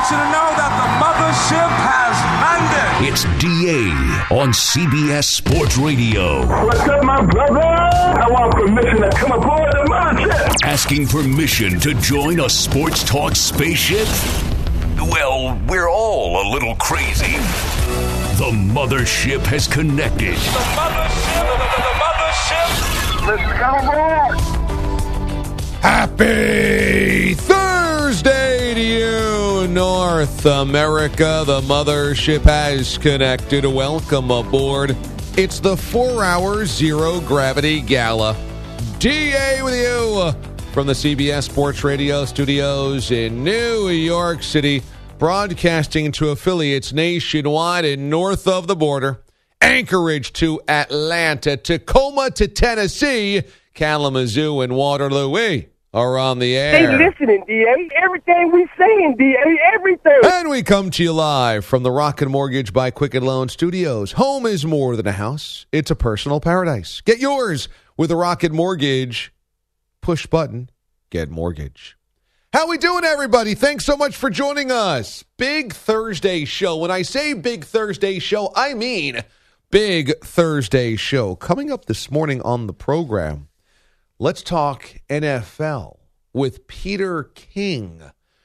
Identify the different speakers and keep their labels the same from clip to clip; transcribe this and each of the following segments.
Speaker 1: you to know that the mothership has landed.
Speaker 2: It's DA on CBS Sports Radio.
Speaker 3: What's up, my brother? I want permission to come aboard the mothership.
Speaker 2: Asking permission to join a sports talk spaceship? Well, we're all a little crazy. The mothership has connected.
Speaker 1: The mothership.
Speaker 3: Let's come aboard.
Speaker 4: Happy Thursday to you, North America. The mothership has connected. Welcome aboard. It's the 4-hour Zero Gravity Gala. DA with you from the CBS Sports Radio studios in New York City, broadcasting to affiliates nationwide and north of the border. Anchorage to Atlanta, Tacoma to Tennessee, Kalamazoo and Waterloo. We are on the air.
Speaker 3: They listening, D.A. Everything we saying, D.A. Everything.
Speaker 4: And we come to you live from the Rocket Mortgage by Quicken Loan Studios. Home is more than a house. It's a personal paradise. Get yours with a Rocket Mortgage. Push button, get mortgage. How we doing, everybody? Thanks so much for joining us. Big Thursday show. When I say Big Thursday show, I mean Big Thursday show. Coming up this morning on the program, let's talk NFL with Peter King,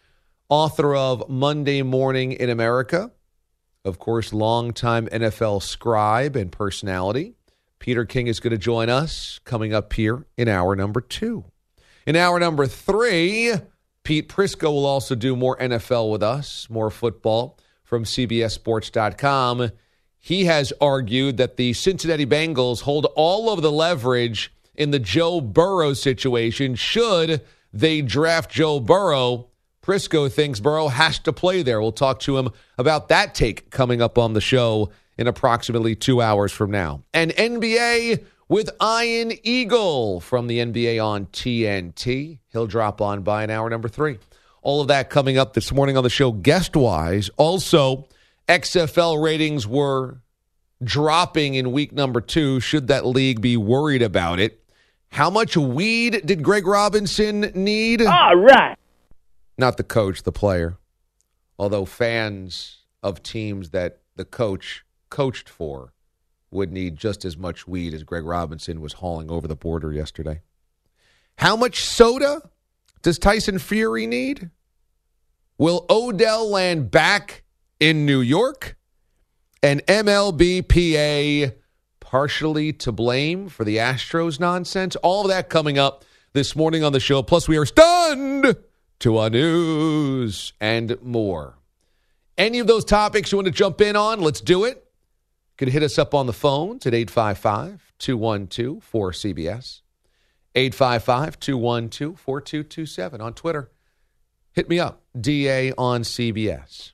Speaker 4: author of Monday Morning in America. Of course, longtime NFL scribe and personality. Peter King is going to join us coming up here in hour number 2. In hour number 3, Pete Prisco will also do more NFL with us, more football from CBSSports.com. He has argued that the Cincinnati Bengals hold all of the leverage in the Joe Burrow situation. Should they draft Joe Burrow, Prisco thinks Burrow has to play there. We'll talk to him about that take coming up on the show in approximately 2 hours from now. And NBA with Ian Eagle from the NBA on TNT. He'll drop on by in hour number 3. All of that coming up this morning on the show guest-wise. Also, XFL ratings were dropping in week number 2. Should that league be worried about it? How much weed did Greg Robinson need?
Speaker 3: All right.
Speaker 4: Not the coach, the player. Although fans of teams that the coach coached for would need just as much weed as Greg Robinson was hauling over the border yesterday. How much soda does Tyson Fury need? Will Odell land back in New York? And MLBPA partially to blame for the Astros nonsense? All of that coming up this morning on the show. Plus, we are stunned to our news and more. Any of those topics you want to jump in on, let's do it. You can hit us up on the phones at 855-212-4CBS. 855-212-4227 on Twitter. Hit me up, DA on CBS.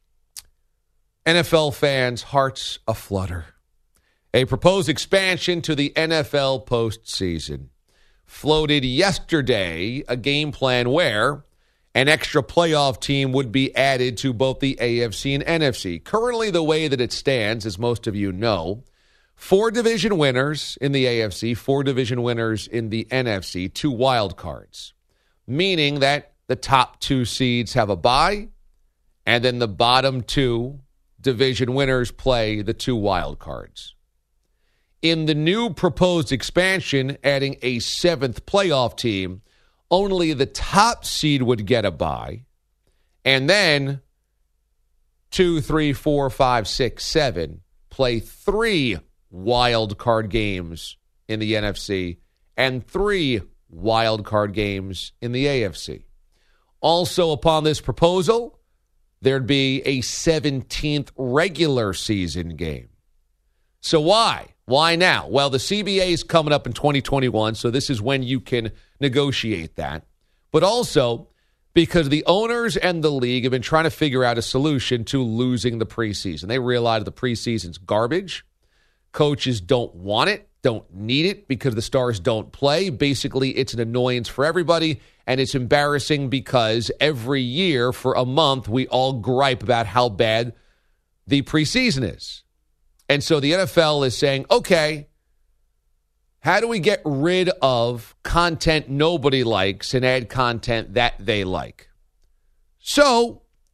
Speaker 4: NFL fans' hearts aflutter. A proposed expansion to the NFL postseason. Floated yesterday a game plan where an extra playoff team would be added to both the AFC and NFC. Currently, the way that it stands, as most of you know, 4 division winners in the AFC, 4 division winners in the NFC, 2 wild cards, meaning that the top 2 seeds have a bye, and then the bottom 2 division winners play the 2 wild cards. In the new proposed expansion, adding a 7th playoff team, only the top seed would get a bye, and then 2, 3, 4, 5, 6, 7 play 3 wild card games in the NFC and 3 wild card games in the AFC. Also, upon this proposal, there'd be a 17th regular season game. So why? Why now? Well, the CBA is coming up in 2021, so this is when you can negotiate that. But also because the owners and the league have been trying to figure out a solution to losing the preseason. They realize the preseason's garbage. Coaches don't want it, don't need it because the stars don't play. Basically, it's an annoyance for everybody, and it's embarrassing because every year for a month, we all gripe about how bad the preseason is. And so the NFL is saying, okay, how do we get rid of content nobody likes and add content that they like? So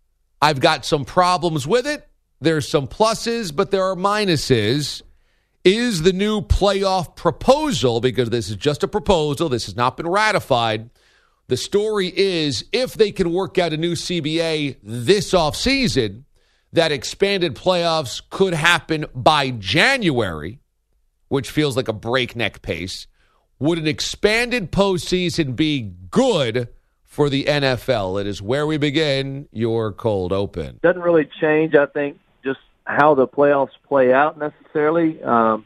Speaker 4: I've got some problems with it. There's some pluses, but there are minuses. Is the new playoff proposal, because this is just a proposal, this has not been ratified. The story is if they can work out a new CBA this offseason, that expanded playoffs could happen by January, which feels like a breakneck pace. Would an expanded postseason be good for the NFL? It is where we begin your cold open.
Speaker 5: Doesn't really change, I think, just how the playoffs play out necessarily.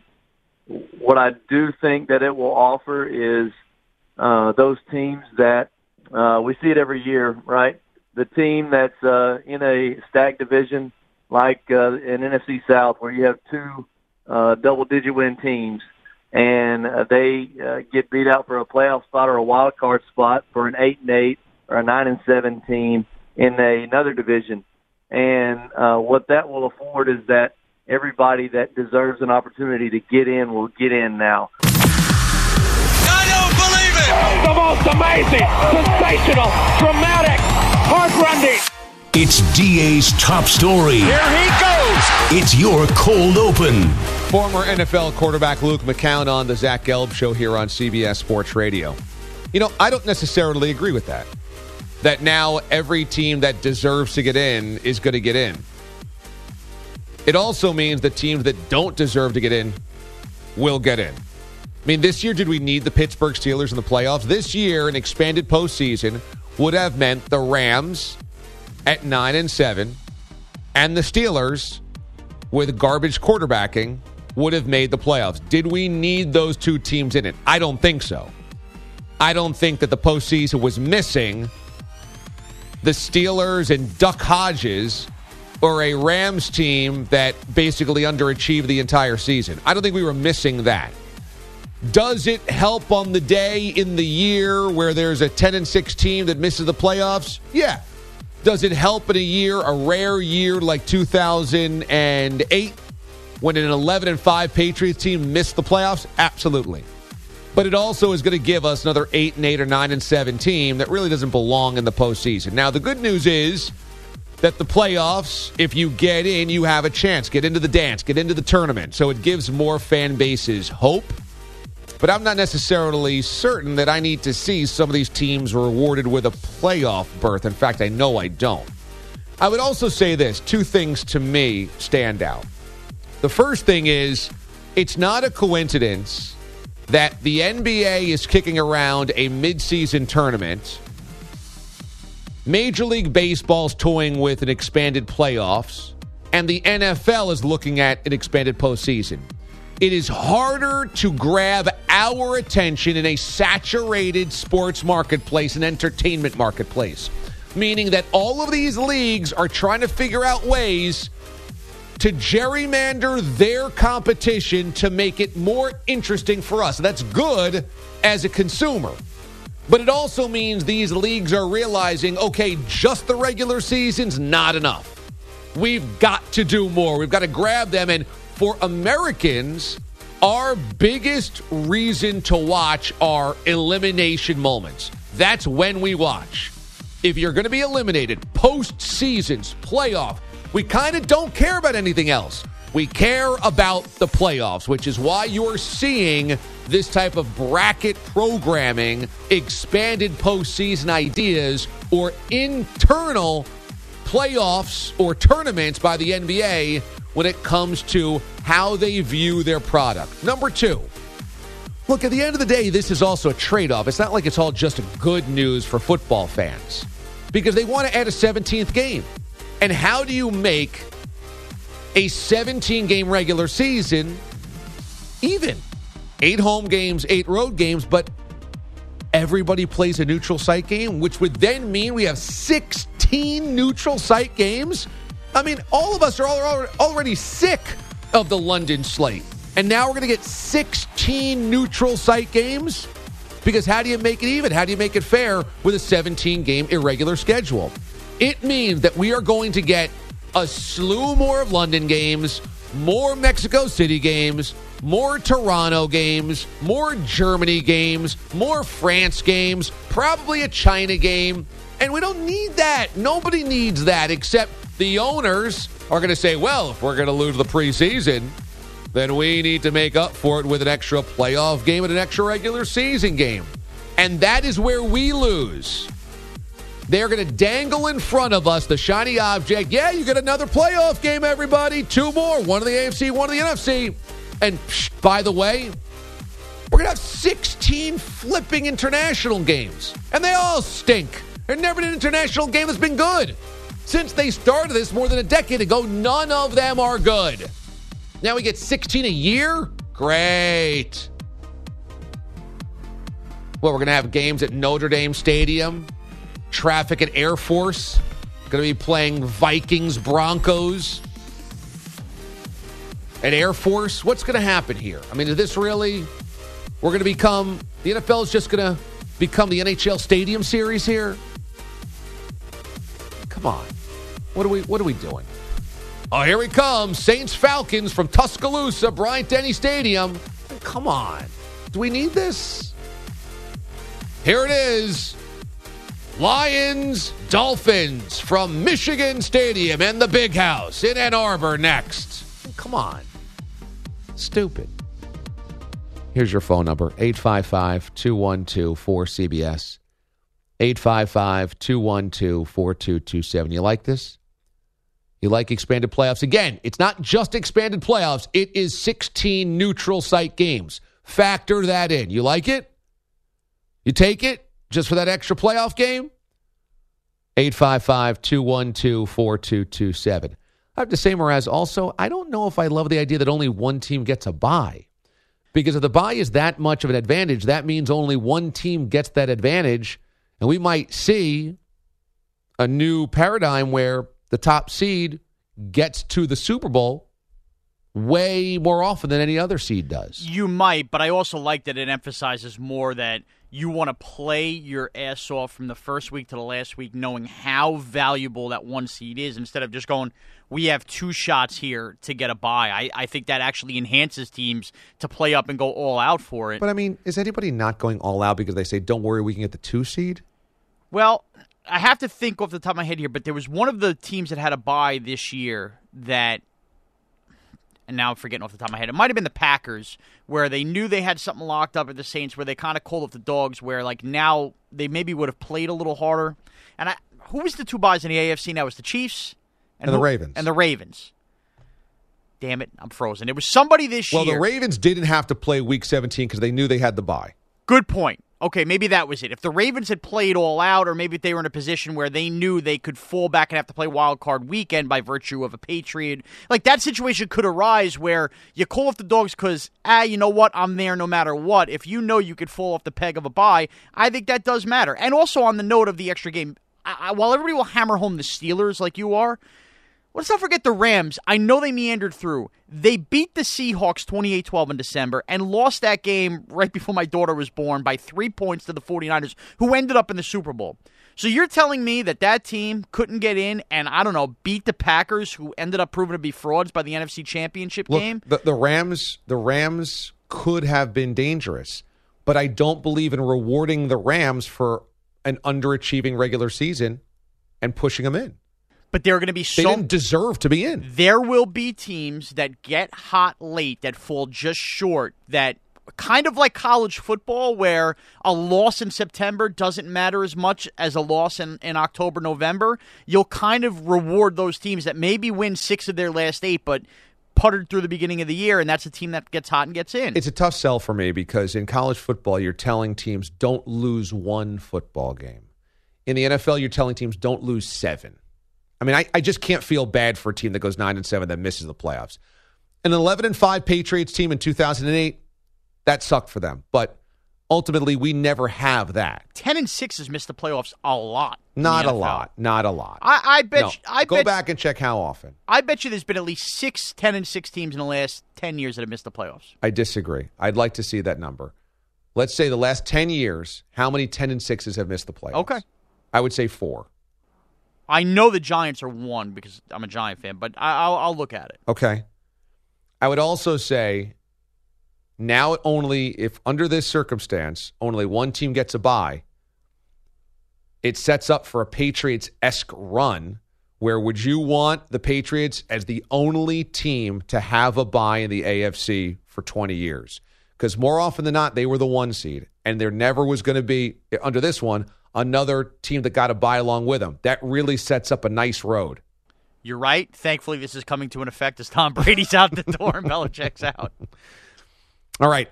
Speaker 5: What I do think that it will offer is those teams that we see it every year, right? The team that's in a stacked division like in NFC South where you have two double-digit win teams, and they get beat out for a playoff spot or a wild card spot for an 8-8 or a 9-7 team in another division. And what that will afford is that everybody that deserves an opportunity to get in will get in now.
Speaker 1: I don't believe it!
Speaker 3: The most amazing, sensational, dramatic, heart-rending.
Speaker 2: It's DA's top story.
Speaker 1: Here he goes!
Speaker 2: It's your cold open.
Speaker 4: Former NFL quarterback Luke McCown on the Zach Gelb Show here on CBS Sports Radio. You know, I don't necessarily agree with that. That now every team that deserves to get in is going to get in. It also means the teams that don't deserve to get in will get in. I mean, this year, did we need the Pittsburgh Steelers in the playoffs? This year, an expanded postseason would have meant the Rams at 9-7 and the Steelers with garbage quarterbacking would have made the playoffs. Did we need those two teams in it? I don't think so. I don't think that the postseason was missing the Steelers and Duck Hodges or a Rams team that basically underachieved the entire season. I don't think we were missing that. Does it help on the day in the year where there's a 10-6 team that misses the playoffs? Yeah. Does it help in a year, a rare year like 2008, when an 11-5 Patriots team missed the playoffs? Absolutely. But it also is going to give us another 8-8 or 9-7 team that really doesn't belong in the postseason. Now, the good news is that the playoffs, if you get in, you have a chance. Get into the dance, get into the tournament. So it gives more fan bases hope. But I'm not necessarily certain that I need to see some of these teams rewarded with a playoff berth. In fact, I know I don't. I would also say this. Two things to me stand out. The first thing is, it's not a coincidence that the NBA is kicking around a midseason tournament. Major League Baseball's toying with an expanded playoffs, and the NFL is looking at an expanded postseason. It is harder to grab our attention in a saturated sports marketplace and entertainment marketplace, meaning that all of these leagues are trying to figure out ways to gerrymander their competition to make it more interesting for us. That's good as a consumer. But it also means these leagues are realizing, okay, just the regular season's not enough. We've got to do more. We've got to grab them. And for Americans, our biggest reason to watch are elimination moments. That's when we watch. If you're going to be eliminated, postseasons, playoff, we kind of don't care about anything else. We care about the playoffs, which is why you're seeing this type of bracket programming, expanded postseason ideas, or internal playoffs or tournaments by the NBA when it comes to how they view their product. Number two, look, at the end of the day, this is also a trade-off. It's not like it's all just good news for football fans because they want to add a 17th game. And how do you make a 17-game regular season even? 8 home games, 8 road games, but everybody plays a neutral site game, which would then mean we have 16 neutral site games. I mean, all of us are already sick of the London slate. And now we're going to get 16 neutral site games? Because how do you make it even? How do you make it fair with a 17-game irregular schedule? It means that we are going to get a slew more of London games, more Mexico City games, more Toronto games, more Germany games, more France games, probably a China game. And we don't need that. Nobody needs that except the owners are going to say, well, if we're going to lose the preseason, then we need to make up for it with an extra playoff game and an extra regular season game. And that is where we lose. They're going to dangle in front of us the shiny object. Yeah, you get another playoff game, everybody. 2 more. One in the AFC, one in the NFC. And by the way, we're going to have 16 flipping international games. And they all stink. There's never been an international game that's been good. Since they started this more than a decade ago, none of them are good. Now we get 16 a year? Great. Well, we're going to have games at Notre Dame Stadium. Traffic at Air Force. Going to be playing Vikings, Broncos at Air Force. What's going to happen here? I mean, is this really... We're going to become... The NFL is just going to become the NHL Stadium Series here? Come on. What are we doing? Oh, here we come. Saints Falcons from Tuscaloosa, Bryant-Denny Stadium. Come on. Do we need this? Here it is. Lions, Dolphins from Michigan Stadium and the Big House in Ann Arbor next. Come on. Stupid. Here's your phone number, 855-212-4CBS. 855-212-4227. You like this? You like expanded playoffs? Again, it's not just expanded playoffs. It is 16 neutral site games. Factor that in. You like it? You take it just for that extra playoff game? 855-212-4227. I have to say, Mraz, also, I don't know if I love the idea that only one team gets a bye. Because if the bye is that much of an advantage, that means only one team gets that advantage. And we might see a new paradigm where the top seed gets to the Super Bowl way more often than any other seed does.
Speaker 6: You might, but I also like that it emphasizes more that you want to play your ass off from the first week to the last week knowing how valuable that one seed is instead of just going, we have 2 shots here to get a bye. I think that actually enhances teams to play up and go all out for it.
Speaker 4: But, I mean, is anybody not going all out because they say, don't worry, we can get the 2 seed?
Speaker 6: Well, I have to think off the top of my head here, but there was one of the teams that had a bye this year that, and now I'm forgetting off the top of my head, it might have been the Packers, where they knew they had something locked up at the Saints, where they kind of called up the dogs, where like now they maybe would have played a little harder. And who was the 2 byes in the AFC now? It was the Chiefs?
Speaker 4: And the Ravens.
Speaker 6: And the Ravens. Damn it, I'm frozen. It was somebody this year.
Speaker 4: Well, the Ravens didn't have to play Week 17 because they knew they had the bye.
Speaker 6: Good point. Okay, maybe that was it. If the Ravens had played all out, or maybe if they were in a position where they knew they could fall back and have to play wild card weekend by virtue of a Patriot, like that situation could arise where you call off the dogs because, you know what, I'm there no matter what. If you know you could fall off the peg of a bye, I think that does matter. And also on the note of the extra game, while everybody will hammer home the Steelers like you are, let's not forget the Rams. I know they meandered through. They beat the Seahawks 28-12 in December and lost that game right before my daughter was born by 3 points to the 49ers, who ended up in the Super Bowl. So you're telling me that team couldn't get in and, I don't know, beat the Packers, who ended up proving to be frauds by the NFC Championship game?
Speaker 4: The Rams could have been dangerous, but I don't believe in rewarding the Rams for an underachieving regular season and pushing them in.
Speaker 6: But there are going to be
Speaker 4: They didn't deserve to be in.
Speaker 6: There will be teams that get hot late that fall just short, that kind of like college football, where a loss in September doesn't matter as much as a loss in October, November. You'll kind of reward those teams that maybe win 6 of their last 8, but puttered through the beginning of the year, and that's a team that gets hot and gets in.
Speaker 4: It's a tough sell for me because in college football, you're telling teams don't lose 1 football game. In the NFL, you're telling teams don't lose 7. I mean, I just can't feel bad for a team that goes 9-7 that misses the playoffs. An 11-5 Patriots team in 2008, that sucked for them. But ultimately, we never have that.
Speaker 6: 10-6 has missed the playoffs a lot.
Speaker 4: Not a lot.
Speaker 6: I bet.
Speaker 4: No.
Speaker 6: I
Speaker 4: Go
Speaker 6: bet,
Speaker 4: back and check how often.
Speaker 6: I bet you there's been at least 6 10-6 teams in the last 10 years that have missed the playoffs.
Speaker 4: I disagree. I'd like to see that number. Let's say the last 10 years, how many 10-6s have missed the playoffs?
Speaker 6: Okay.
Speaker 4: I would say 4.
Speaker 6: I know the Giants are 1 because I'm a Giant fan, but I'll look at it.
Speaker 4: Okay. I would also say now if under this circumstance, only one team gets a bye, it sets up for a Patriots-esque run where would you want the Patriots as the only team to have a bye in the AFC for 20 years? Because more often than not, they were the 1 seed, and there never was going to be, under this one, another team that got a bye along with them. That really sets up a nice road.
Speaker 6: You're right. Thankfully, this is coming to an effect as Tom Brady's out the door and Belichick's out.
Speaker 4: All right,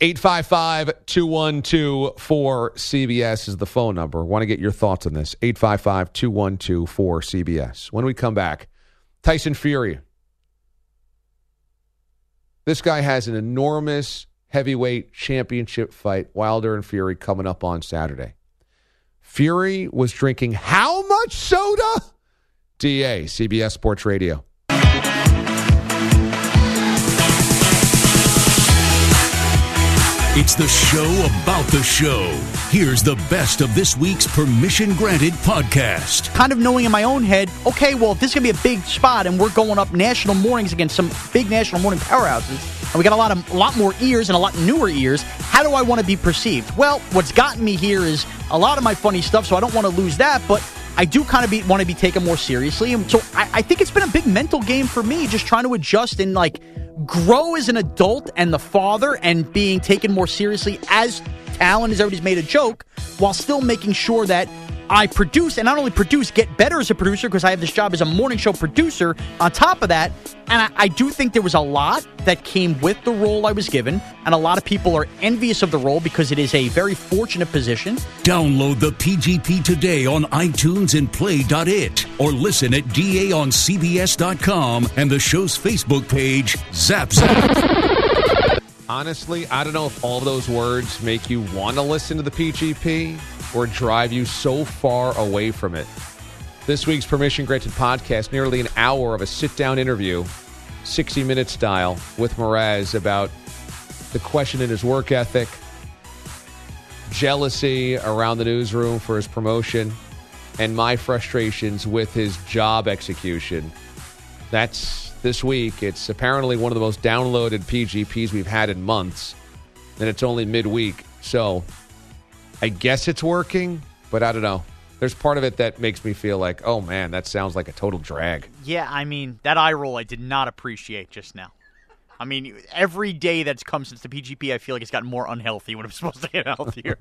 Speaker 4: 855-212-4CBS is the phone number. Want to get your thoughts on this. 855-212-4CBS. When we come back, Tyson Fury. This guy has an enormous heavyweight championship fight, Wilder and Fury, coming up on Saturday. Fury was drinking how much soda? DA, CBS Sports Radio.
Speaker 2: It's the show about the show. Here's the best of this week's Permission Granted podcast.
Speaker 6: Kind of knowing in my own head, okay, well, if this is going to be a big spot and we're going up national mornings against some big national morning powerhouses, and we got a lot more ears and a lot newer ears, how do I want to be perceived? Well, what's gotten me here is a lot of my funny stuff, so I don't want to lose that, but I do kind of want to be taken more seriously. And so I think it's been a big mental game for me, just trying to adjust and grow as an adult and the father and being taken more seriously as talent, as everybody's made a joke, while still making sure that I produce, and not only produce, get better as a producer, because I have this job as a morning show producer on top of that. And I do think there was a lot that came with the role I was given, and a lot of people are envious of the role because it is a very fortunate position.
Speaker 2: Download the PGP today on iTunes and play.it, or listen at DAOnCBS.com and the show's Facebook page, Zap Zap.
Speaker 4: Honestly, I don't know if all of those words make you want to listen to the PGP or drive you so far away from it. This week's Permission Granted podcast, nearly an hour of a sit-down interview, 60-minute style, with Mraz about the question in his work ethic, jealousy around the newsroom for his promotion, and my frustrations with his job execution. That's this week. It's apparently one of the most downloaded PGPs we've had in months, and it's only midweek. So I guess it's working, but I don't know. There's part of it that makes me feel like, oh, man, that sounds like a total drag.
Speaker 6: Yeah, I mean, that eye roll I did not appreciate just now. I mean, every day that's come since the PGP, I feel like it's gotten more unhealthy when I'm supposed to get healthier.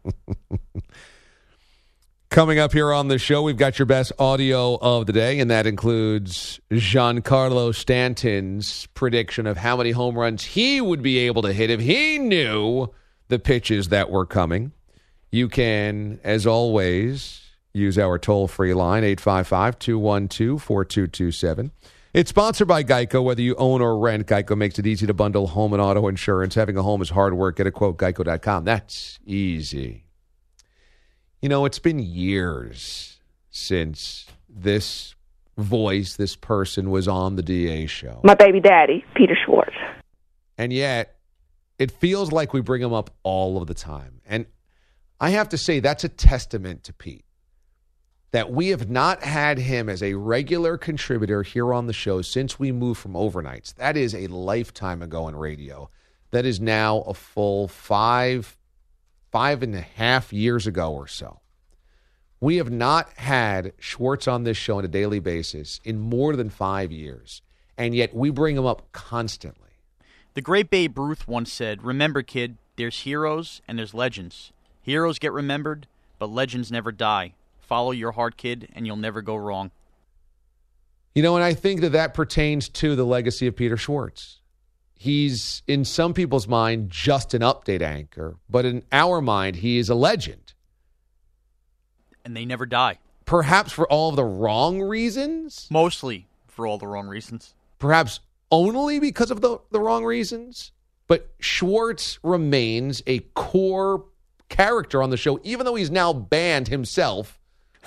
Speaker 4: Coming up here on the show, we've got your best audio of the day, and that includes Giancarlo Stanton's prediction of how many home runs he would be able to hit if he knew the pitches that were coming. You can, as always, use our toll-free line, 855-212-4227. It's sponsored by Geico. Whether you own or rent, Geico makes it easy to bundle home and auto insurance. Having a home is hard work. Get a quote, geico.com. That's easy. You know, it's been years since this voice, this person, was on the DA show.
Speaker 7: My baby daddy, Peter Schwartz.
Speaker 4: And yet, it feels like we bring him up all of the time. And I have to say, that's a testament to Pete, that we have not had him as a regular contributor here on the show since we moved from overnights. That is a lifetime ago in radio. That is now a full 5.5 years ago or so. We have not had Schwartz on this show on a daily basis in more than 5 years, and yet we bring him up constantly.
Speaker 6: The great Babe Ruth once said, "Remember, kid, there's heroes and there's legends. Heroes get remembered, but legends never die. Follow your heart, kid, and you'll never go wrong."
Speaker 4: You know, and I think that pertains to the legacy of Peter Schwartz. He's, in some people's mind, just an update anchor, but in our mind, he is a legend.
Speaker 6: And they never die.
Speaker 4: Perhaps for all of the wrong reasons?
Speaker 6: Mostly for all the wrong reasons.
Speaker 4: Perhaps only because of the wrong reasons? But Schwartz remains a core character on the show, even though he's now banned himself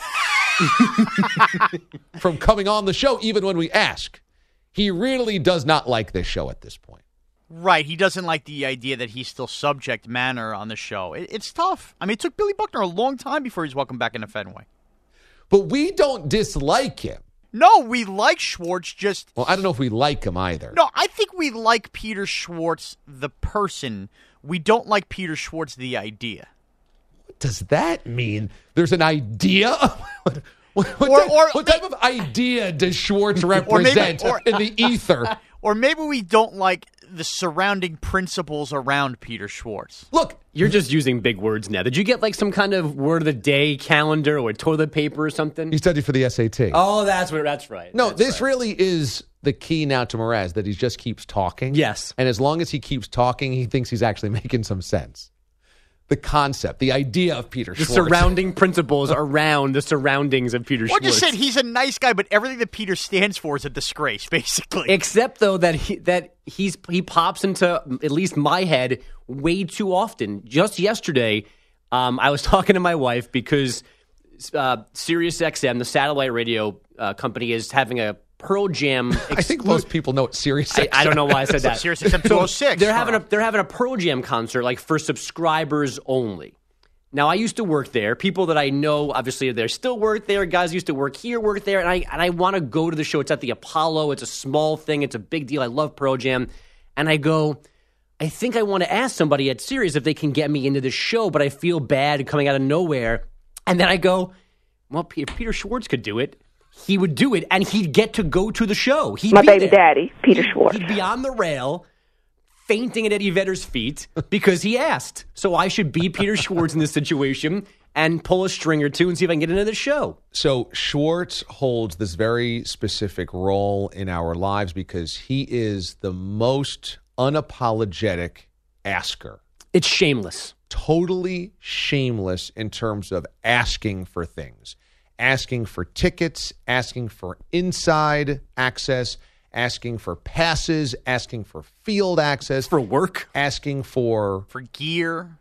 Speaker 4: from coming on the show, even when we ask. He really does not like this show at this point.
Speaker 6: Right. He doesn't like the idea that he's still subject matter on the show. It's tough. I mean, it took Billy Buckner a long time before he's welcomed back into Fenway.
Speaker 4: But we don't dislike him.
Speaker 6: No, we like Schwartz, just...
Speaker 4: Well, I don't know if we like him either.
Speaker 6: No, I think we like Peter Schwartz, the person. We don't like Peter Schwartz, the idea.
Speaker 4: What does that mean? There's an idea? What type of idea does Schwartz represent in the ether?
Speaker 6: Or maybe we don't like the surrounding principles around Peter Schwartz.
Speaker 4: Look,
Speaker 8: you're just using big words now. Did you get like some kind of word of the day calendar or toilet paper or something?
Speaker 4: He studied for the SAT.
Speaker 8: Oh, that's right.
Speaker 4: No, this really is the key now to Mraz, that he just keeps talking.
Speaker 8: Yes.
Speaker 4: And as long as he keeps talking, he thinks he's actually making some sense. The concept, the idea of Peter Schwartz.
Speaker 8: The surrounding principles around the surroundings of Peter Schwartz.
Speaker 6: Or just said he's a nice guy, but everything that Peter stands for is a disgrace, basically.
Speaker 8: Except, though, that he pops into at least my head way too often. Just yesterday, I was talking to my wife because Sirius XM, the satellite radio company, is having a Pearl Jam.
Speaker 4: I think most people know what Sirius XM.
Speaker 8: I don't know why I said that.
Speaker 6: Sirius XM 206.
Speaker 8: They're having a Pearl Jam concert, like for subscribers only. Now, I used to work there. People that I know, obviously, they still work there. Guys used to work here, work there, and I want to go to the show. It's at the Apollo. It's a small thing. It's a big deal. I love Pearl Jam, and I go, I think I want to ask somebody at Sirius if they can get me into the show, but I feel bad coming out of nowhere. And then I go, well, if Peter Schwartz could do it, he would do it, and he'd get to go to the show.
Speaker 7: My baby daddy, Peter Schwartz.
Speaker 8: He'd be on the rail, fainting at Eddie Vedder's feet because he asked. So I should be Peter Schwartz in this situation and pull a string or two and see if I can get into the show.
Speaker 4: So Schwartz holds this very specific role in our lives because he is the most unapologetic asker.
Speaker 8: It's shameless.
Speaker 4: Totally shameless in terms of asking for things. Asking for tickets, asking for inside access, asking for passes, asking for field access.
Speaker 8: For work.
Speaker 4: Asking for
Speaker 6: gear.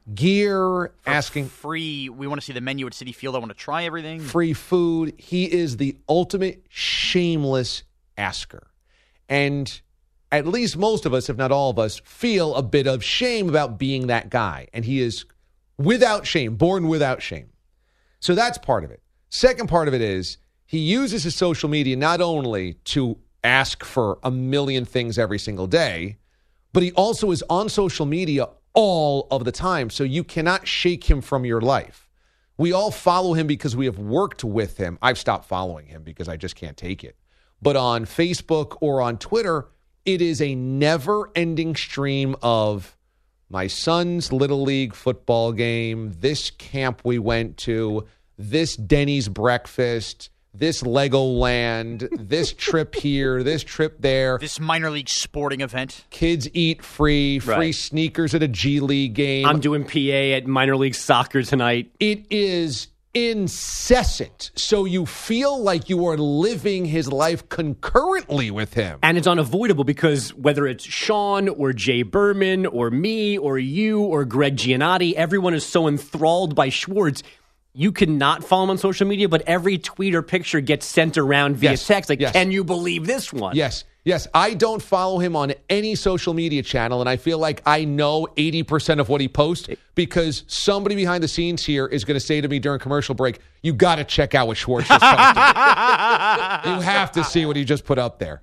Speaker 4: Asking
Speaker 6: free. We want to see the menu at Citi Field. I want to try everything.
Speaker 4: Free food. He is the ultimate shameless asker. And at least most of us, if not all of us, feel a bit of shame about being that guy. And he is without shame, born without shame. So that's part of it. Second part of it is he uses his social media not only to ask for a million things every single day, but he also is on social media all of the time. So you cannot shake him from your life. We all follow him because we have worked with him. I've stopped following him because I just can't take it. But on Facebook or on Twitter, it is a never-ending stream of my son's Little League football game, this camp we went to, this Denny's breakfast, this Legoland, this trip here, this trip there.
Speaker 6: This minor league sporting event.
Speaker 4: Kids eat free sneakers at a G League game.
Speaker 8: I'm doing PA at minor league soccer tonight.
Speaker 4: It is incessant. So you feel like you are living his life concurrently with him.
Speaker 8: And it's unavoidable because whether it's Sean or Jay Berman or me or you or Greg Giannotti, everyone is so enthralled by Schwartz. You cannot follow him on social media, but every tweet or picture gets sent around via text. Like, can you believe this one?
Speaker 4: Yes. I don't follow him on any social media channel, and I feel like I know 80% of what he posts because somebody behind the scenes here is going to say to me during commercial break, you got to check out what Schwartz just posted. You have to see what he just put up there.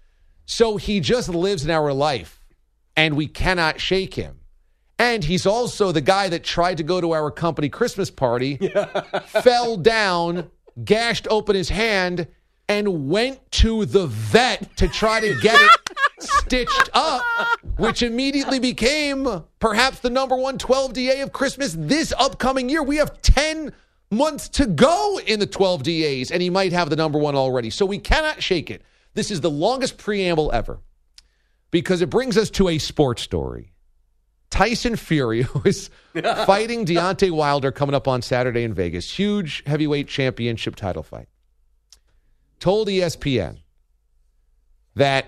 Speaker 4: So he just lives in our life, and we cannot shake him. And he's also the guy that tried to go to our company Christmas party, fell down, gashed open his hand, and went to the vet to try to get it stitched up, which immediately became perhaps the number one 12DA of Christmas this upcoming year. We have 10 months to go in the 12DAs, and he might have the number one already. So we cannot shake it. This is the longest preamble ever because it brings us to a sports story. Tyson Fury, who is fighting Deontay Wilder coming up on Saturday in Vegas, huge heavyweight championship title fight, told ESPN that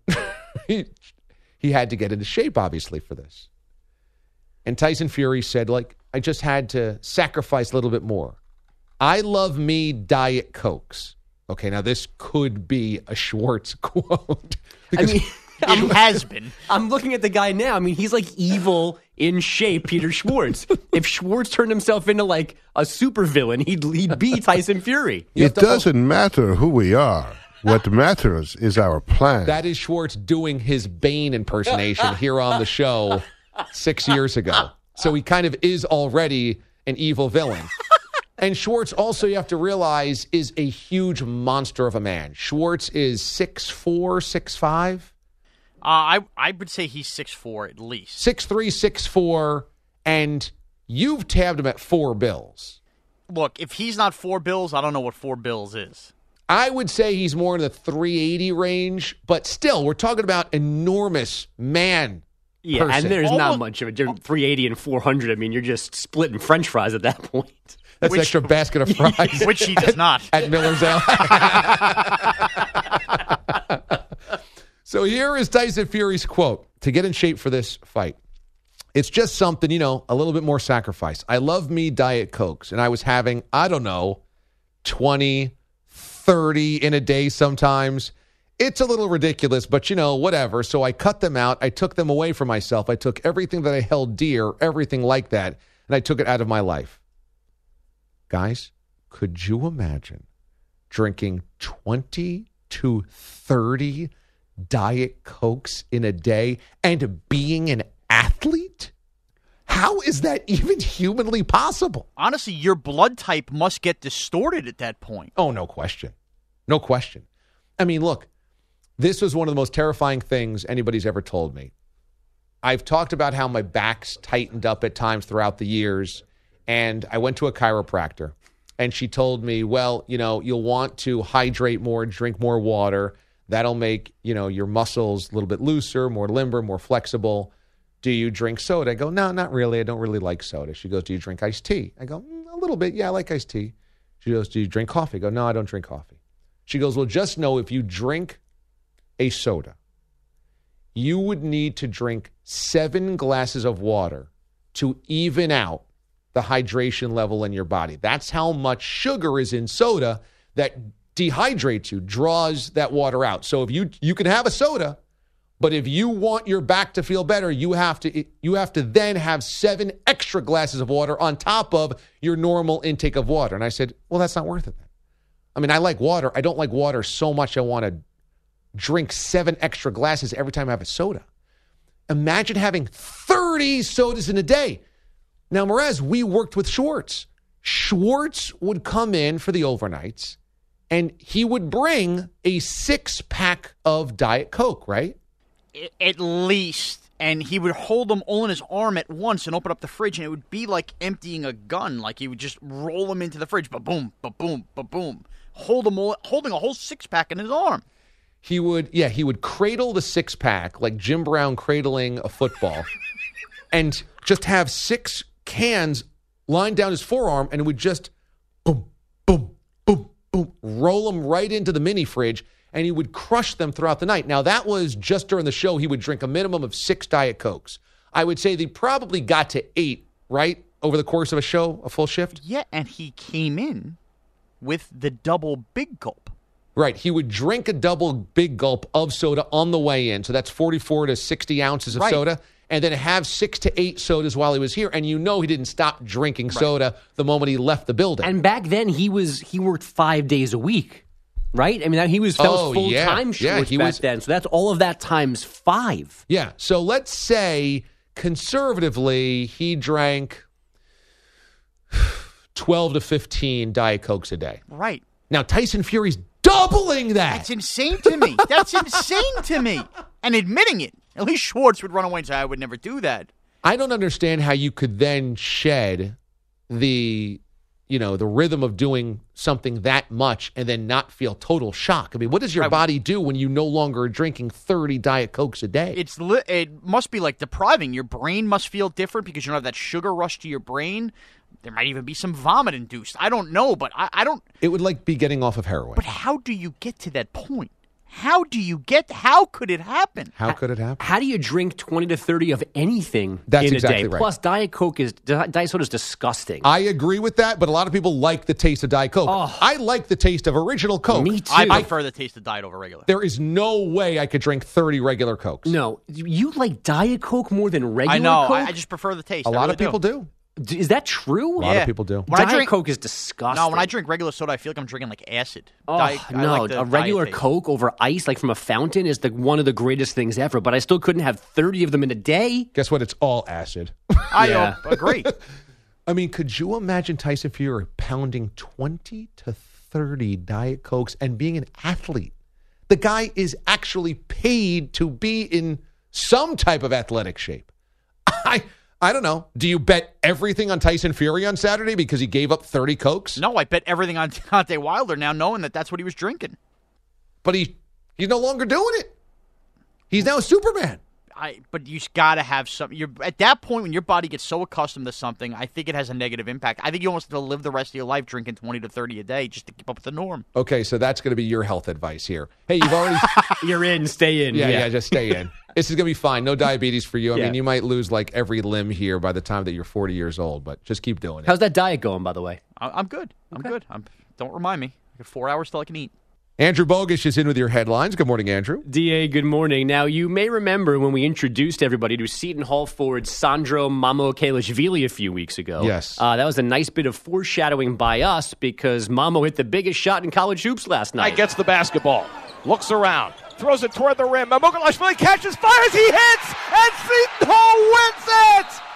Speaker 4: he had to get into shape, obviously, for this. And Tyson Fury said, I just had to sacrifice a little bit more. I love me Diet Cokes. Okay, now this could be a Schwartz quote.
Speaker 6: It has been.
Speaker 8: I'm looking at the guy now. I mean, he's like evil in shape, Peter Schwartz. If Schwartz turned himself into like a supervillain, he'd be Tyson Fury.
Speaker 9: It doesn't matter who we are. What matters is our plan.
Speaker 4: That is Schwartz doing his Bane impersonation here on the show 6 years ago. So he kind of is already an evil villain. And Schwartz also, you have to realize, is a huge monster of a man. Schwartz is 6'4", 6'5".
Speaker 6: I would say he's 6'4" at least.
Speaker 4: 6'3", 6'4", and you've tabbed him at $4 bills.
Speaker 6: Look, if he's not $4 bills, I don't know what $4 bills is.
Speaker 4: I would say he's more in the 380 range, but still, we're talking about enormous man.
Speaker 8: Yeah,
Speaker 4: person.
Speaker 8: and there's not much of a difference. 380 and 400. I mean, you're just splitting French fries at that point.
Speaker 4: That's an extra basket of fries.
Speaker 6: Which he does not.
Speaker 4: At Miller's Ale. So here is Tyson Fury's quote to get in shape for this fight. It's just something, a little bit more sacrifice. I love me Diet Cokes, and I was having, 20, 30 in a day sometimes. It's a little ridiculous, but whatever. So I cut them out. I took them away from myself. I took everything that I held dear, everything like that, and I took it out of my life. Guys, could you imagine drinking 20 to 30 Diet Cokes in a day and being an athlete? How is that even humanly possible?
Speaker 6: Honestly, your blood type must get distorted at that point.
Speaker 4: Oh, no question. No question. I mean, look, this was one of the most terrifying things anybody's ever told me. I've talked about how my back's tightened up at times throughout the years, and I went to a chiropractor, and she told me, well, you'll want to hydrate more, drink more water. That'll make, your muscles a little bit looser, more limber, more flexible. Do you drink soda? I go, no, not really. I don't really like soda. She goes, do you drink iced tea? I go, a little bit. Yeah, I like iced tea. She goes, do you drink coffee? I go, no, I don't drink coffee. She goes, well, just know if you drink a soda, you would need to drink 7 glasses of water to even out the hydration level in your body. That's how much sugar is in soda that dehydrates you, draws that water out. So if you can have a soda, but if you want your back to feel better, you have to then have 7 extra glasses of water on top of your normal intake of water. And I said, well, that's not worth it then. I mean, I like water. I don't like water so much I want to drink 7 extra glasses every time I have a soda. Imagine having 30 sodas in a day. Now, Mraz, we worked with Schwartz. Schwartz would come in for the overnights, and he would bring a 6-pack of Diet Coke, right?
Speaker 6: At least. And he would hold them all in his arm at once and open up the fridge, and it would be like emptying a gun. Like he would just roll them into the fridge, ba-boom, ba-boom, ba-boom. Holding a whole 6-pack in his arm.
Speaker 4: He would cradle the 6-pack like Jim Brown cradling a football and just have 6 cans lined down his forearm, and it would just boom, boom, boom, boom, roll them right into the mini fridge, and he would crush them throughout the night. Now, that was just during the show. He would drink a minimum of 6 Diet Cokes. I would say they probably got to 8, right, over the course of a show, a full shift?
Speaker 6: Yeah, and he came in with the double big gulp.
Speaker 4: Right. He would drink a double big gulp of soda on the way in. So that's 44 to 60 ounces of soda. And then have 6 to 8 sodas while he was here. And he didn't stop drinking soda the moment he left the building.
Speaker 8: And back then, he worked 5 days a week, right? I mean, that was full-time Schwartz back then. So that's all of that times 5.
Speaker 4: Yeah. So let's say, conservatively, he drank 12 to 15 Diet Cokes a day.
Speaker 6: Right.
Speaker 4: Now, Tyson Fury's doubling that.
Speaker 6: That's insane to me. That's insane to me. And admitting it. At least Schwartz would run away and say, I would never do that.
Speaker 4: I don't understand how you could then shed the rhythm of doing something that much and then not feel total shock. I mean, what does your body do when you no longer are drinking 30 Diet Cokes a day?
Speaker 6: It must be like depriving. Your brain must feel different because you don't have that sugar rush to your brain. There might even be some vomit induced. I don't know, but I don't...
Speaker 4: It would like be getting off of heroin.
Speaker 6: But how do you get to that point? How could it happen?
Speaker 4: How could it happen?
Speaker 8: How do you drink 20 to 30 of anything
Speaker 4: That's
Speaker 8: in a
Speaker 4: exactly
Speaker 8: day?
Speaker 4: Right.
Speaker 8: Plus, Diet soda is disgusting.
Speaker 4: I agree with that, but a lot of people like the taste of Diet Coke.
Speaker 8: Oh.
Speaker 4: I like the taste of original Coke.
Speaker 8: Me too.
Speaker 6: I prefer the taste of Diet over regular.
Speaker 4: There is no way I could drink 30 regular Cokes.
Speaker 8: No. You like Diet Coke more than regular
Speaker 6: Coke? I know.
Speaker 8: Coke?
Speaker 6: I just prefer the taste.
Speaker 4: A lot of people do.
Speaker 8: Is that true?
Speaker 4: A lot of people do.
Speaker 8: Diet Coke is disgusting.
Speaker 6: No, when I drink regular soda, I feel like I'm drinking like acid.
Speaker 8: Oh, a regular Coke over ice, like from a fountain, is one of the greatest things ever. But I still couldn't have 30 of them in a day.
Speaker 4: Guess what? It's all acid.
Speaker 6: I agree.
Speaker 4: I mean, could you imagine Tyson Fury pounding 20 to 30 Diet Cokes and being an athlete? The guy is actually paid to be in some type of athletic shape. I don't know. Do you bet everything on Tyson Fury on Saturday because he gave up 30 Cokes?
Speaker 6: No, I bet everything on Deontay Wilder now, knowing that that's what he was drinking.
Speaker 4: But he's no longer doing it. He's now Superman.
Speaker 6: But you got to have something. You're at that point when your body gets so accustomed to something, I think it has a negative impact. I think you almost have to live the rest of your life drinking 20 to 30 a day just to keep up with the norm.
Speaker 4: Okay, so that's going to be your health advice here. Hey, you've already...
Speaker 8: You're in, stay in.
Speaker 4: Yeah, just stay in. This is going to be fine. No diabetes for you. I
Speaker 8: Yeah.
Speaker 4: mean, you might lose like every limb here by the time that you're 40 years old, but just keep doing it.
Speaker 8: How's that diet going, by the way?
Speaker 6: I'm good. I'm good. Don't remind me. I got 4 hours till I can eat.
Speaker 4: Andrew Bogish is in with your headlines. Good morning, Andrew.
Speaker 8: DA, good morning. Now, you may remember when we introduced everybody to Seton Hall forward Sandro Mamukelashvili a few weeks ago.
Speaker 4: Yes.
Speaker 8: That was a nice bit of foreshadowing by us because Mamo hit the biggest shot in college hoops last night.
Speaker 10: Gets the basketball, looks around, throws it toward the rim. Mamukelashvili catches, fires, he hits, and Seton Hall wins it!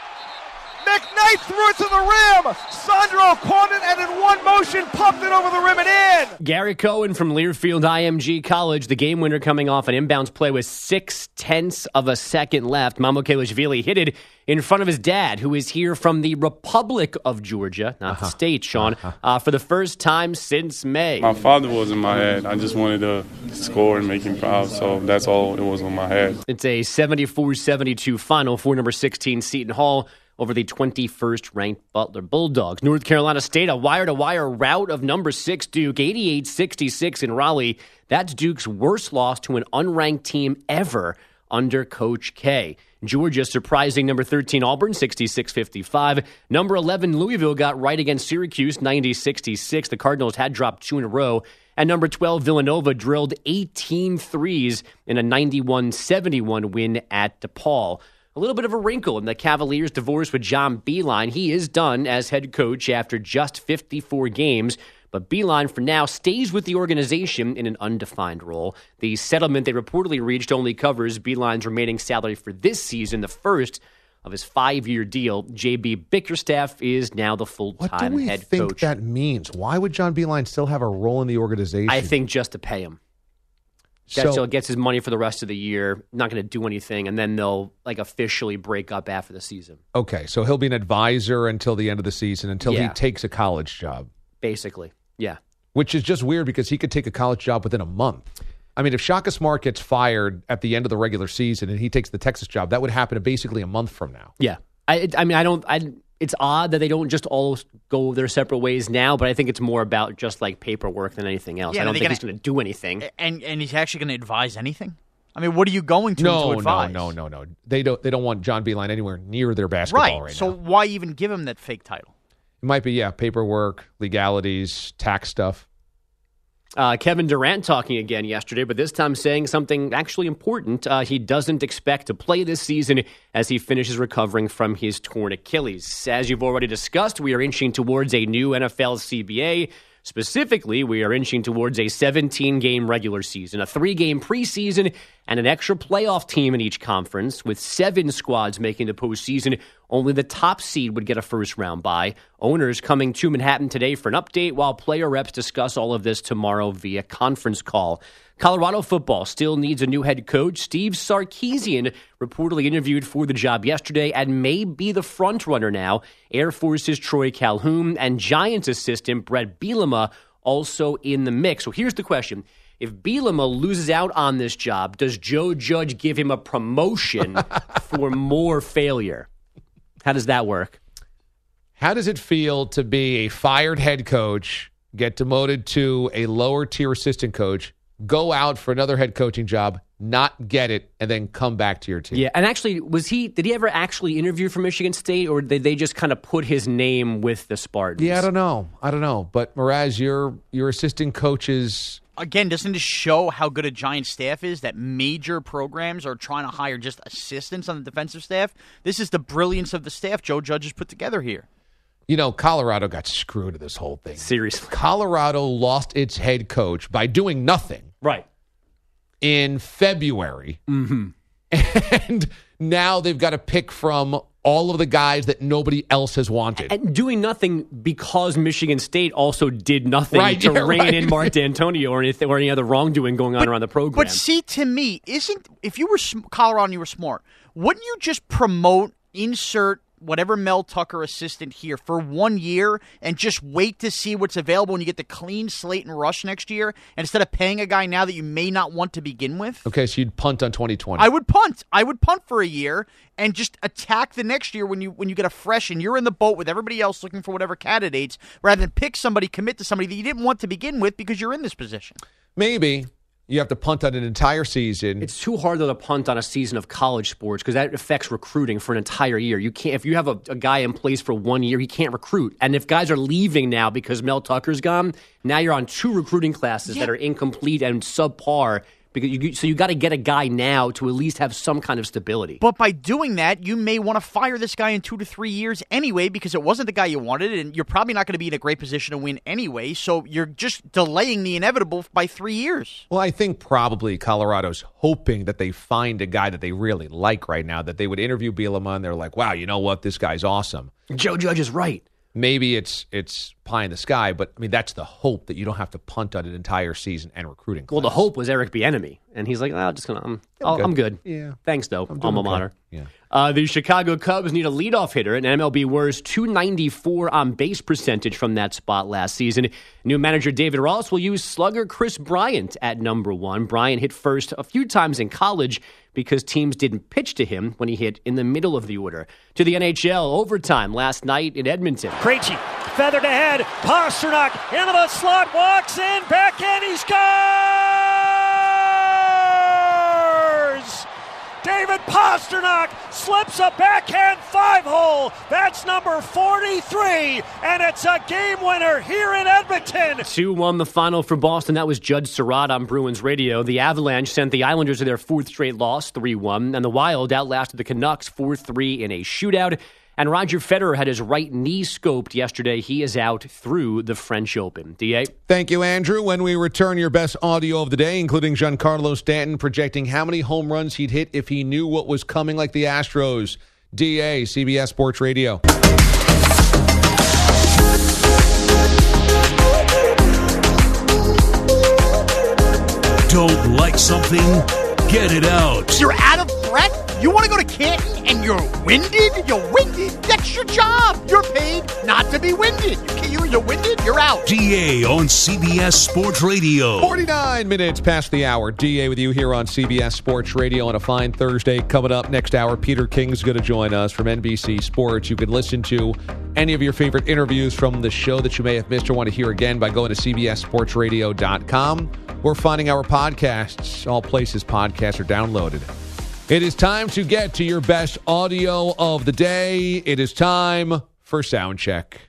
Speaker 10: McKnight threw it to the rim. Sandro caught it and in one motion pumped it over the rim and in.
Speaker 8: Gary Cohen from Learfield IMG College, the game winner coming off an inbounds play with 0.6 of a second left. Mamukelashvili hit it in front of his dad, who is here from the Republic of Georgia, not the state, Sean, for the first time since May.
Speaker 11: My father was in my head. I just wanted to score and make him proud, so that's all it was on my head.
Speaker 8: It's a 74-72 final for number 16 Seton Hall over the 21st ranked Butler Bulldogs. North Carolina State, a wire-to-wire rout of number 6 Duke, 88-66 in Raleigh. That's Duke's worst loss to an unranked team ever under Coach K. Georgia surprising number 13 Auburn, 66-55. Number 11 Louisville got right against Syracuse, 90-66. The Cardinals had dropped 2 in a row. And number 12 Villanova drilled 18 threes in a 91-71 win at DePaul. A little bit of a wrinkle in the Cavaliers' divorce with John Beilein. He is done as head coach after just 54 games, but Beilein for now stays with the organization in an undefined role. The settlement they reportedly reached only covers Beilein's remaining salary for this season, the first of his 5-year deal. J.B. Bickerstaff is now the full-time head coach.
Speaker 4: What do we think that means? Why would John Beilein still have a role in the organization?
Speaker 8: I think just to pay him. That still gets his money for the rest of the year, not going to do anything, and then they'll officially break up after the season.
Speaker 4: Okay, so he'll be an advisor until the end of the season, until he takes a college job.
Speaker 8: Basically, yeah.
Speaker 4: Which is just weird because he could take a college job within a month. I mean, if Shaka Smart gets fired at the end of the regular season and he takes the Texas job, that would happen in basically a month from now.
Speaker 8: Yeah. It's odd that they don't just all go their separate ways now, but I think it's more about just paperwork than anything else. I don't think he's going to do anything.
Speaker 6: And he's actually going to advise anything? I mean, what are you going to advise?
Speaker 4: No. They don't want John Beilein anywhere near their basketball right now.
Speaker 6: So why even give him that fake title?
Speaker 4: It might be, paperwork, legalities, tax stuff.
Speaker 8: Kevin Durant talking again yesterday, but this time saying something actually important. He doesn't expect to play this season as he finishes recovering from his torn Achilles. As you've already discussed, we are inching towards a new NFL CBA. Specifically, we are inching towards a 17-game regular season, a 3-game preseason, and an extra playoff team in each conference, with 7 squads making the postseason. Only the top seed would get a first-round bye. Owners coming to Manhattan today for an update, while player reps discuss all of this tomorrow via conference call. Colorado football still needs a new head coach. Steve Sarkisian reportedly interviewed for the job yesterday and may be the front runner now. Air Force's Troy Calhoun and Giants assistant Brett Bielema also in the mix. So here's the question. If Bielema loses out on this job, does Joe Judge give him a promotion for more failure? How does that work?
Speaker 4: How does it feel to be a fired head coach, get demoted to a lower-tier assistant coach, go out for another head coaching job, not get it, and then come back to your team?
Speaker 8: Yeah, and actually, did he ever actually interview for Michigan State, or did they just kind of put his name with the Spartans?
Speaker 4: Yeah, I don't know. But, Mraz, your assistant coaches...
Speaker 6: Again, doesn't this show how good a Giant staff is, that major programs are trying to hire just assistants on the defensive staff? This is the brilliance of the staff Joe Judge has put together here.
Speaker 4: Colorado got screwed in this whole thing.
Speaker 8: Seriously.
Speaker 4: Colorado lost its head coach by doing nothing.
Speaker 8: Right.
Speaker 4: In February.
Speaker 8: Mm-hmm.
Speaker 4: And now they've got to pick from all of the guys that nobody else has wanted.
Speaker 8: And doing nothing because Michigan State also did nothing to rein in Mark D'Antonio or any other wrongdoing going on around the program.
Speaker 6: But see, to me, if you were Colorado and you were smart, wouldn't you just promote, insert whatever Mel Tucker assistant here for 1 year and just wait to see what's available when you get the clean slate and rush next year, and instead of paying a guy now that you may not want to begin with?
Speaker 4: Okay, so you'd punt on 2020.
Speaker 6: I would punt. I would punt for a year and just attack the next year when you get a fresh and you're in the boat with everybody else looking for whatever candidates, rather than pick somebody, commit to somebody that you didn't want to begin with because you're in this position.
Speaker 4: Maybe. You have to punt on an entire season.
Speaker 8: It's too hard, though, to punt on a season of college sports because that affects recruiting for an entire year. You can't, if you have a guy in place for 1 year, he can't recruit. And if guys are leaving now because Mel Tucker's gone, now you're on 2 recruiting classes that are incomplete and subpar. So you got to get a guy now to at least have some kind of stability.
Speaker 6: But by doing that, you may want to fire this guy in 2 to 3 years anyway because it wasn't the guy you wanted, and you're probably not going to be in a great position to win anyway. So you're just delaying the inevitable by 3 years.
Speaker 4: Well, I think probably Colorado's hoping that they find a guy that they really like right now, that they would interview Bielema, and they're like, wow, you know what? This guy's awesome.
Speaker 8: Joe Judge is right.
Speaker 4: Maybe it's pie in the sky, but I mean that's the hope, that you don't have to punt on an entire season and recruiting class.
Speaker 8: Well, the hope was Eric Bieniemy, and he's like, I'm good.
Speaker 4: Yeah,
Speaker 8: thanks though, alma mater.
Speaker 4: Yeah.
Speaker 8: The Chicago Cubs need a leadoff hitter, and MLB WAR's .294 on base percentage from that spot last season. New manager David Ross will use slugger Chris Bryant at number 1. Bryant hit first a few times in college because teams didn't pitch to him when he hit in the middle of the order. To the NHL, overtime last night in Edmonton.
Speaker 10: Krejci feathered ahead. Pastrnak into the slot, walks in, backhand, he scores! David Pastrnak slips a backhand 5-hole. That's number 43, and it's a game winner here in Edmonton.
Speaker 8: 2-1 the final for Boston. That was Judd Surratt on Bruins radio. The Avalanche sent the Islanders to their 4th straight loss, 3-1, and the Wild outlasted the Canucks 4-3 in a shootout. And Roger Federer had his right knee scoped yesterday. He is out through the French Open. DA?
Speaker 4: Thank you, Andrew. When we return, your best audio of the day, including Giancarlo Stanton projecting how many home runs he'd hit if he knew what was coming, like the Astros. DA, CBS Sports Radio.
Speaker 2: Don't like something? Get it out.
Speaker 6: You're out of breath? You want to go to Canton and you're winded? You're winded. That's your job. You're paid not to be winded. You're winded? You're out.
Speaker 2: DA on CBS Sports Radio.
Speaker 4: 49 minutes past the hour. DA with you here on CBS Sports Radio on a fine Thursday. Coming up next hour, Peter King's going to join us from NBC Sports. You can listen to any of your favorite interviews from the show that you may have missed or want to hear again by going to CBSSportsRadio.com or finding our podcasts. All places podcasts are downloaded. It is time to get to your best audio of the day. It is time for Sound Check.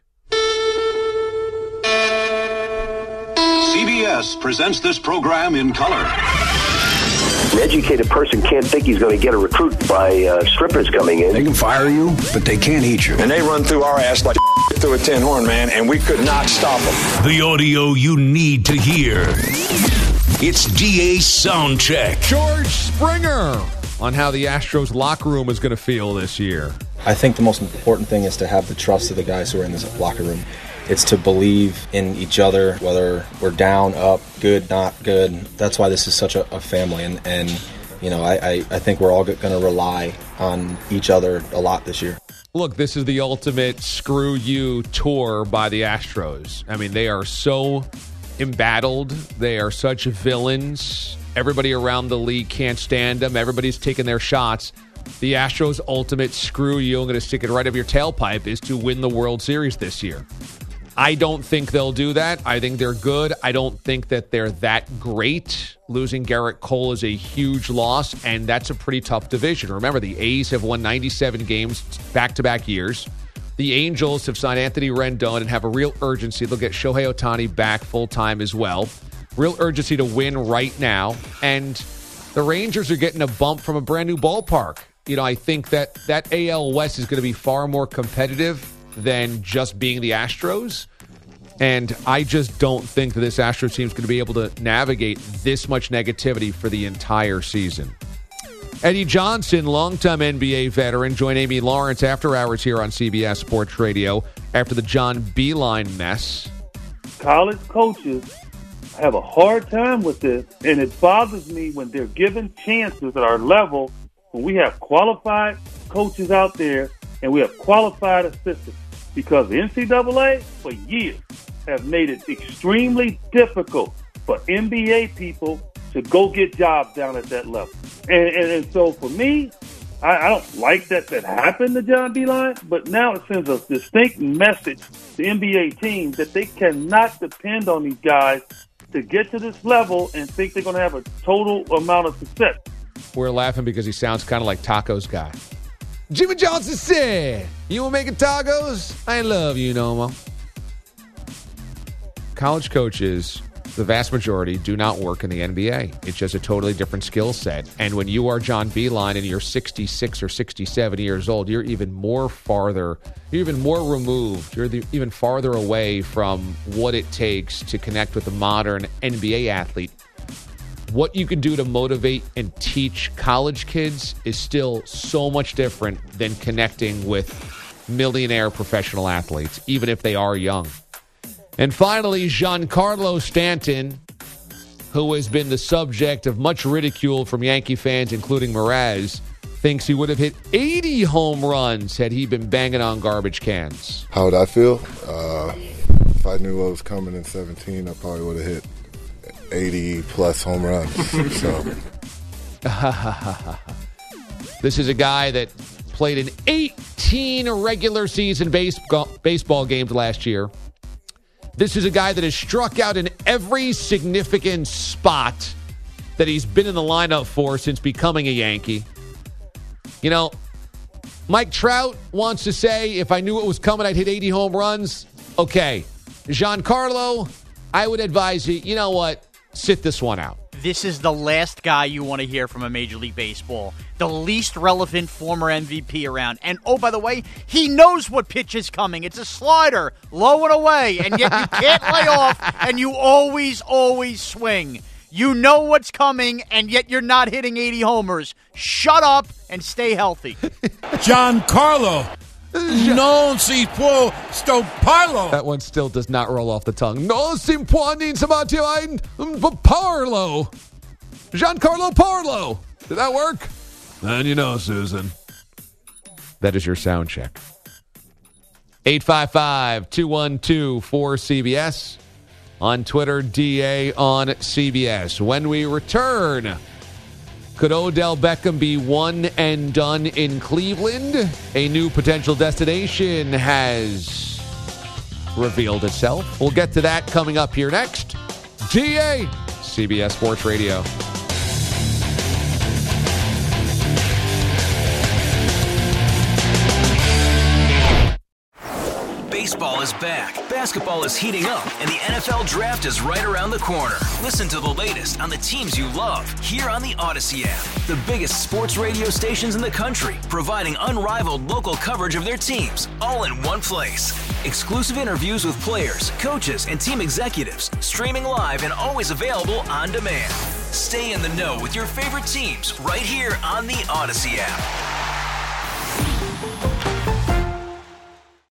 Speaker 12: CBS presents this program in color.
Speaker 13: An educated person can't think he's going to get a recruit by strippers coming in.
Speaker 14: They can fire you, but they can't eat you.
Speaker 15: And they run through our ass like through a tin horn, man, and we could not stop them.
Speaker 2: The audio you need to hear. It's DA's Sound Check.
Speaker 4: George Springer on how the Astros locker room is going to feel this year.
Speaker 16: I think the most important thing is to have the trust of the guys who are in this locker room. It's to believe in each other, whether we're down, up, good, not good. That's why this is such a family. And you know, I think we're all going to rely on each other a lot this year.
Speaker 4: Look, this is the ultimate screw you tour by the Astros. I mean, they are so embattled. They are such villains. Everybody around the league can't stand them. Everybody's taking their shots. The Astros' ultimate screw you, I'm going to stick it right up your tailpipe, is to win the World Series this year. I don't think they'll do that. I think they're good. I don't think that they're that great. Losing Garrett Cole is a huge loss, and that's a pretty tough division. Remember, the A's have won 97 games back-to-back years. The Angels have signed Anthony Rendon and have a real urgency. They'll get Shohei Ohtani back full-time as well. Real urgency to win right now. And the Rangers are getting a bump from a brand-new ballpark. You know, I think that AL West is going to be far more competitive than just being the Astros. And I just don't think that this Astros team is going to be able to navigate this much negativity for the entire season. Eddie Johnson, longtime NBA veteran, joined Amy Lawrence after hours here on CBS Sports Radio after the John Beilein mess.
Speaker 17: College coaches have a hard time with this, and it bothers me when they're given chances at our level when we have qualified coaches out there and we have qualified assistants, because the NCAA for years have made it extremely difficult for NBA people to go get jobs down at that level. And so for me, I don't like that happened to John Beilein, but now it sends a distinct message to NBA teams that they cannot depend on these guys to get to this level and think they're going to have a total amount of success.
Speaker 4: We're laughing because he sounds kind of like Tacos guy. Jimmy Johnson said, "You were making tacos? I love you, Nomo." College coaches, the vast majority, do not work in the NBA. It's just a totally different skill set. And when you are John Beilein and you're 66 or 67 years old, you're even more removed. You're even farther away from what it takes to connect with a modern NBA athlete. What you can do to motivate and teach college kids is still so much different than connecting with millionaire professional athletes, even if they are young. And finally, Giancarlo Stanton, who has been the subject of much ridicule from Yankee fans, including Mraz, thinks he would have hit 80 home runs had he been banging on garbage cans.
Speaker 18: How would I feel? If I knew what was coming in 17, I probably would have hit 80-plus home runs. So.
Speaker 4: This is a guy that played in 18 regular season baseball games last year. This is a guy that has struck out in every significant spot that he's been in the lineup for since becoming a Yankee. You know, Mike Trout wants to say, if I knew what was coming, I'd hit 80 home runs. Okay. Giancarlo, I would advise you, you know what? Sit this one out.
Speaker 6: This is the last guy you want to hear from a Major League Baseball. The least relevant former MVP around. And, oh, by the way, he knows what pitch is coming. It's a slider, low and away, and yet you can't lay off, and you always swing. You know what's coming, and yet you're not hitting 80 homers. Shut up and stay healthy.
Speaker 1: Giancarlo. Non si può stopparlo.
Speaker 4: That one still does not roll off the tongue. No si può parlo. Giancarlo Parlo. Did that work?
Speaker 1: Then you know, Susan.
Speaker 4: That is your sound check. 855-212-4CBS. On Twitter, DA on CBS. When we return, could Odell Beckham be one and done in Cleveland? A new potential destination has revealed itself. We'll get to that coming up here next. DA, CBS Sports Radio.
Speaker 19: Baseball is back, basketball is heating up, and the NFL Draft is right around the corner. Listen to the latest on the teams you love here on the Odyssey app. The biggest sports radio stations in the country, providing unrivaled local coverage of their teams, all in one place. Exclusive interviews with players, coaches, and team executives, streaming live and always available on demand. Stay in the know with your favorite teams right here on the Odyssey app.